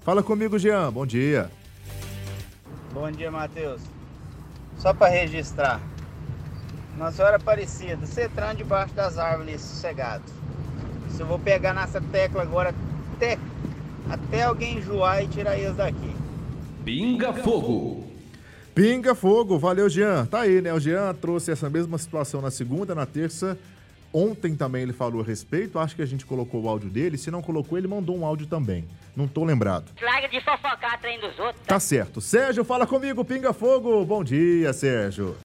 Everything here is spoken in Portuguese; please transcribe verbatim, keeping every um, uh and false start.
Fala comigo, Jean. Bom dia. Bom dia, Matheus. Só para registrar. Nossa Senhora Aparecida, você entrando debaixo das árvores sossegado. Se eu vou pegar nessa tecla agora até, até alguém enjoar e tirar eles daqui. Pinga Fogo. Pinga Fogo, valeu, Jean. Tá aí, né? O Jean trouxe essa mesma situação na segunda, na terça. Ontem também ele falou a respeito, acho que a gente colocou o áudio dele. Se não colocou, ele mandou um áudio também. Não tô lembrado. Larga de fofocar trem dos outros. Tá certo. Sérgio, fala comigo, Pinga Fogo. Bom dia, Sérgio.